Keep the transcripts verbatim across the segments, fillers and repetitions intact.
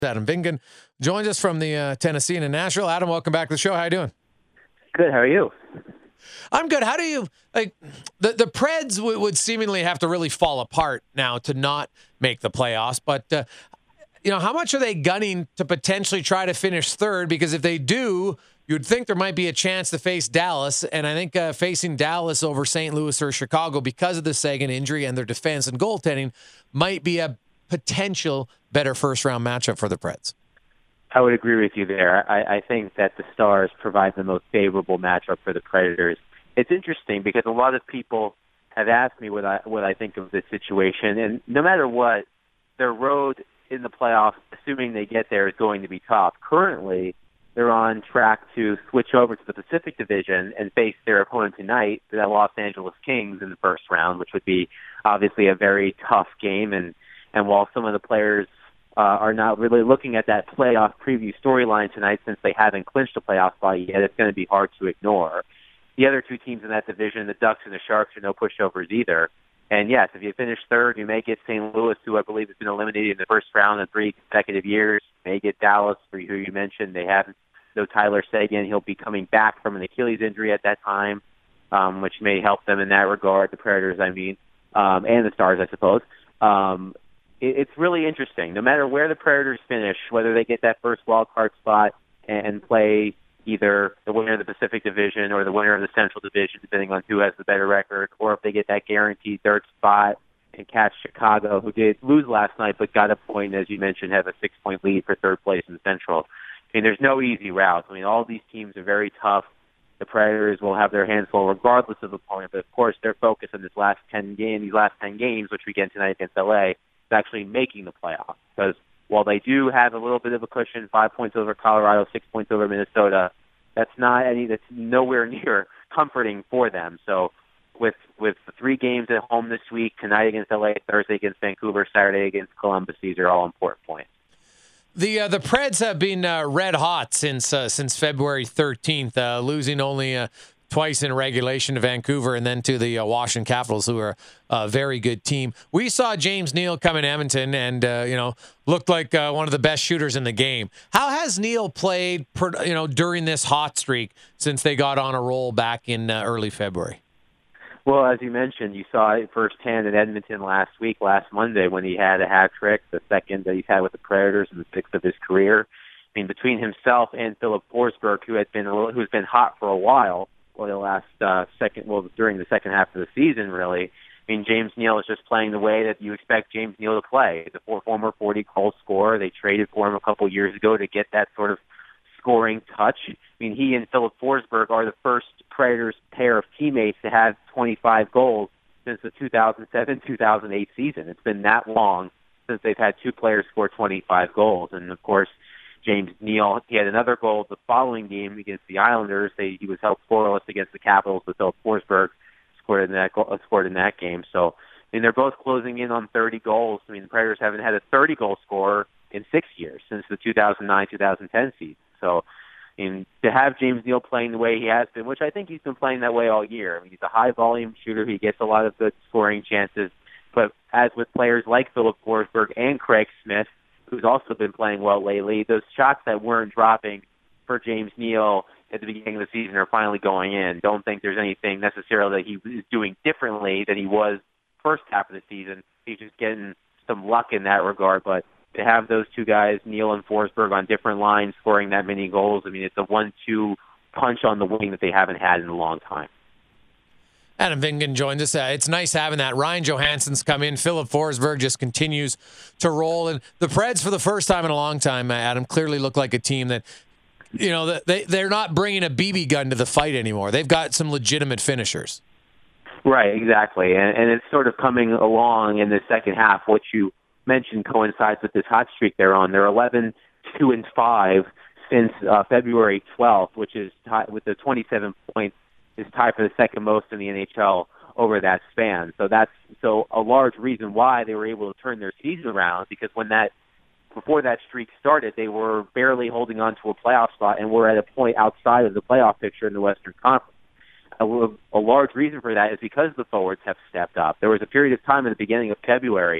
Adam Vingan joins us from the uh, Tennessee and Nashville. Adam, welcome back to the show. How you doing? Good. How are you? I'm good. How do you like the the Preds w- would seemingly have to really fall apart now to not make the playoffs, but uh, you know, how much are they gunning to potentially try to finish third? Because if they do, you'd think there might be a chance to face Dallas, and I think uh, facing Dallas over Saint Louis or Chicago because of the Sagan injury and their defense and goaltending might be a potential better first-round matchup for the Preds. I would agree with you there. I, I think that the Stars provide the most favorable matchup for the Predators. It's interesting because a lot of people have asked me what I what I think of this situation, and no matter what, their road in the playoffs, assuming they get there, is going to be tough. Currently, they're on track to switch over to the Pacific Division and face their opponent tonight, the Los Angeles Kings, in the first round, which would be obviously a very tough game. And, and while some of the players uh, are not really looking at that playoff preview storyline tonight since they haven't clinched a playoff spot yet, it's going to be hard to ignore. The other two teams in that division, the Ducks and the Sharks, are no pushovers either. And yes, if you finish third, you may get Saint Louis, who I believe has been eliminated in the first round in three consecutive years. You may get Dallas, for who you mentioned. They have no Tyler Seguin. He'll be coming back from an Achilles injury at that time, um, which may help them in that regard, the Predators, I mean, um, and the Stars, I suppose. Um, it, it's really interesting. No matter where the Predators finish, whether they get that first wild card spot and, and play either the winner of the Pacific Division or the winner of the Central Division, depending on who has the better record, or if they get that guaranteed third spot and catch Chicago, who did lose last night but got a point, as you mentioned, have a six-point lead for third place in the Central. I mean, there's no easy route. I mean, all these teams are very tough. The Predators will have their hands full regardless of opponent, but of course their focus in this last ten game, these last ten games, which we get tonight against L A, is actually making the playoffs. Because while they do have a little bit of a cushion, five points over Colorado, six points over Minnesota, that's not any. That's nowhere near comforting for them. So, with with the three games at home this week, tonight against L A, Thursday against Vancouver, Saturday against Columbus, these are all important points. The uh, the Preds have been uh, red hot since uh, since February thirteenth, uh, losing only uh, twice in regulation to Vancouver and then to the uh, Washington Capitals, who are a very good team. We saw James Neal come in Edmonton and uh, you know looked like uh, one of the best shooters in the game. How has Neal played, per, you know, during this hot streak since they got on a roll back in uh, early February? Well, as you mentioned, you saw it firsthand in Edmonton last week, last Monday, when he had a hat trick, the second that he's had with the Predators and the sixth of his career. I mean, between himself and Philip Forsberg, who had been who's been hot for a while, or the last uh, second, well, during the second half of the season, really. I mean, James Neal is just playing the way that you expect James Neal to play. He's a former forty-goal scorer. They traded for him a couple years ago to get that sort of scoring touch. I mean, he and Philip Forsberg are the first Predators pair of teammates to have twenty-five goals since the two thousand seven two thousand eight season. It's been that long since they've had two players score twenty-five goals. And, of course, James Neal, he had another goal the following game against the Islanders. They, he was held scoreless against the Capitals, but Philip Forsberg scored in that goal, scored in that game. So, I mean, they're both closing in on thirty goals. I mean, the Predators haven't had a thirty-goal scorer in six years since the two thousand nine two thousand ten season. So, I mean, to have James Neal playing the way he has been, which I think he's been playing that way all year. I mean, he's a high-volume shooter. He gets a lot of good scoring chances. But as with players like Philip Forsberg and Craig Smith, who's also been playing well lately, those shots that weren't dropping for James Neal at the beginning of the season are finally going in. Don't think there's anything necessarily that he is doing differently than he was first half of the season. He's just getting some luck in that regard. But to have those two guys, Neal and Forsberg, on different lines scoring that many goals, I mean, it's a one two punch on the wing that they haven't had in a long time. Adam Vingan joined us. Uh, it's nice having that. Ryan Johansson's come in. Philip Forsberg just continues to roll. And the Preds, for the first time in a long time, uh, Adam, clearly look like a team that, you know, they, they're not bringing a B B gun to the fight anymore. They've got some legitimate finishers. Right, exactly. And, and it's sort of coming along in the second half. What you mentioned coincides with this hot streak they're on. They're eleven two and five since uh, February twelfth, which is tied with the twenty-seven points, is tied for the second most in the N H L over that span. So that's so a large reason why they were able to turn their season around, because when that before that streak started, they were barely holding on to a playoff spot and were at a point outside of the playoff picture in the Western Conference. A, a large reason for that is because the forwards have stepped up. There was a period of time at the beginning of February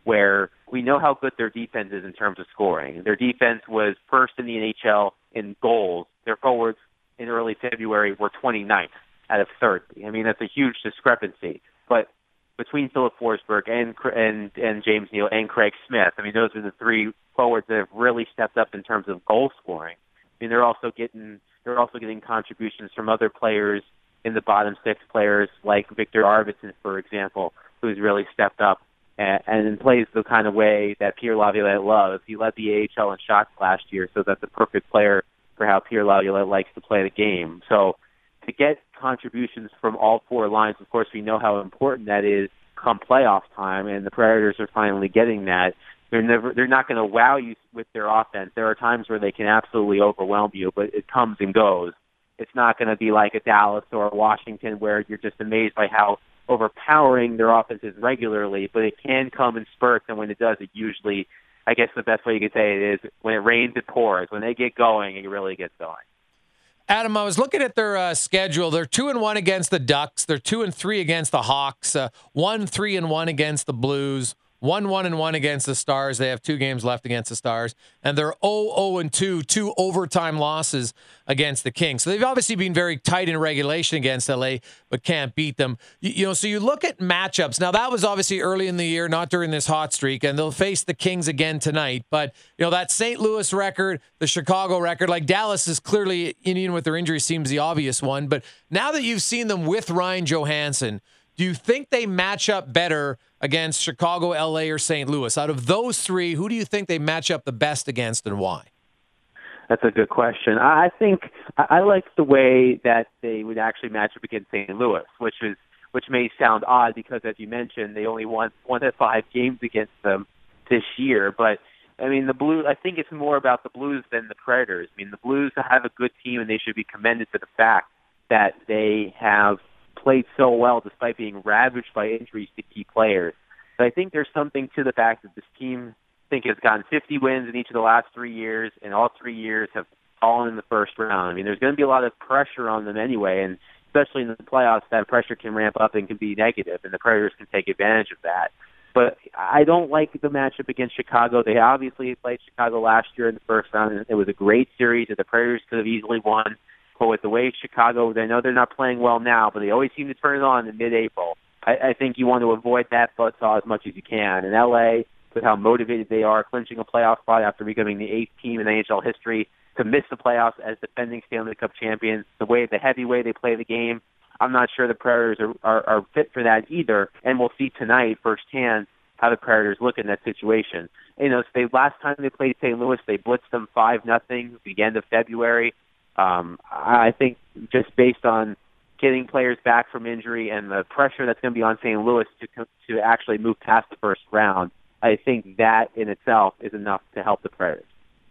where we know how good their defense is in terms of scoring. Their defense was first in the N H L in goals. Their forwards in early February were twenty-ninth out of thirty. I mean, that's a huge discrepancy. But between Philip Forsberg and and and James Neal and Craig Smith, I mean, those are the three forwards that have really stepped up in terms of goal scoring. I mean, they're also getting they're also getting contributions from other players in the bottom six players like Victor Arvidsson, for example, who's really stepped up and, and plays the kind of way that Pierre Laviolette loves. He led the A H L in shots last year, so that's the perfect player for how Pierre Laviolette likes to play the game. So to get contributions from all four lines, of course, we know how important that is come playoff time, and the Predators are finally getting that. They're never, they're not going to wow you with their offense. There are times where they can absolutely overwhelm you, but it comes and goes. It's not going to be like a Dallas or a Washington where you're just amazed by how overpowering their offense is regularly, but it can come in spurts, and when it does, it usually, I guess the best way you could say it is, when it rains, it pours. When they get going, it really gets going. Adam, I was looking at their uh, schedule. They're two and one against the Ducks. They're two and three against the Hawks. Uh, one three and one against the Blues. One one and one against the Stars. They have two games left against the Stars, and they're oh oh and two, two overtime losses against the Kings. So they've obviously been very tight in regulation against L A, but can't beat them. You, you know, so you look at matchups. Now that was obviously early in the year, not during this hot streak, and they'll face the Kings again tonight. But you know that Saint Louis record, the Chicago record, like Dallas is clearly, even with their injury, seems the obvious one. But now that you've seen them with Ryan Johansson, do you think they match up better against Chicago, L A, or Saint Louis? Out of those three, who do you think they match up the best against, and why? That's a good question. I think I like the way that they would actually match up against Saint Louis, which is which may sound odd because, as you mentioned, they only won one of five games against them this year. But I mean, the Blues. I think it's more about the Blues than the Predators. I mean, the Blues have a good team, and they should be commended for the fact that they have played so well despite being ravaged by injuries to key players. But I think there's something to the fact that this team, I think, has gotten fifty wins in each of the last three years, and all three years have fallen in the first round. I mean, there's going to be a lot of pressure on them anyway, and especially in the playoffs, that pressure can ramp up and can be negative, and the Predators can take advantage of that. But I don't like the matchup against Chicago. They obviously played Chicago last year in the first round, and it was a great series that the Predators could have easily won. But with the way Chicago, they know they're not playing well now, but they always seem to turn it on in mid-April. I, I think you want to avoid that buzzsaw as much as you can. In L A, with how motivated they are, clinching a playoff spot after becoming the eighth team in N H L history, to miss the playoffs as defending Stanley Cup champions, the way, the heavy way they play the game, I'm not sure the Predators are, are, are fit for that either. And we'll see tonight firsthand how the Predators look in that situation. You know, so they, last time they played Saint Louis, they blitzed them five nothing at the end of February. Um, I think just based on getting players back from injury and the pressure that's going to be on Saint Louis to to actually move past the first round, I think that in itself is enough to help the Predators.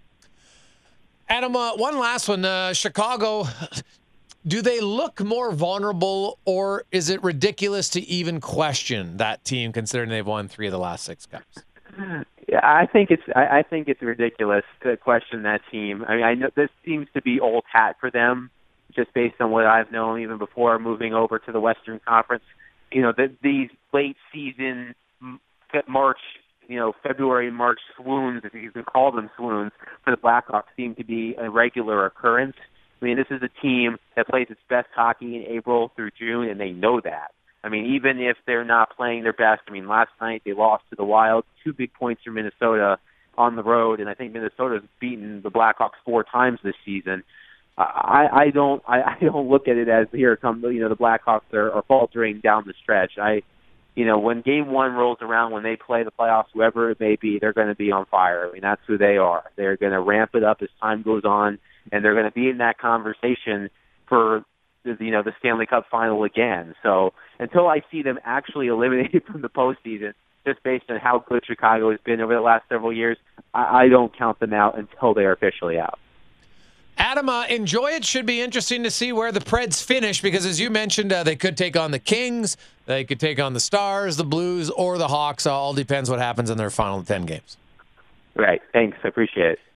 Adam, uh, one last one. Uh, Chicago, do they look more vulnerable, or is it ridiculous to even question that team considering they've won three of the last six cups? Yeah, I think it's I, I think it's ridiculous to question that team. I mean, I know this seems to be old hat for them, just based on what I've known even before moving over to the Western Conference. You know, the, these late season March, you know, February, March swoons, if you can call them swoons, for the Blackhawks seem to be a regular occurrence. I mean, this is a team that plays its best hockey in April through June, and they know that. I mean, even if they're not playing their best, I mean, last night they lost to the Wild, two big points from Minnesota on the road, and I think Minnesota's beaten the Blackhawks four times this season. I, I don't, I, I don't look at it as here come, you know, the Blackhawks are, are faltering down the stretch. I, you know, when Game One rolls around, when they play the playoffs, whoever it may be, they're going to be on fire. I mean, that's who they are. They're going to ramp it up as time goes on, and they're going to be in that conversation for, you know, the Stanley Cup final again. So until I see them actually eliminated from the postseason, just based on how good Chicago has been over the last several years, I, I don't count them out until they are officially out. Adam, uh, enjoy it. Should be interesting to see where the Preds finish because, as you mentioned, uh, they could take on the Kings, they could take on the Stars, the Blues, or the Hawks. All depends what happens in their final ten games. Right. Thanks. I appreciate it.